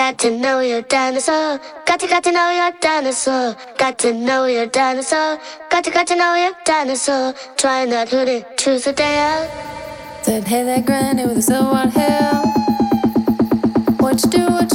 Got to know your dinosaur. Got to know your dinosaur. Got to know your dinosaur. Got to know your dinosaur. Try not to choose a day out. Said, hey there, granny with a silver hair. What you do, what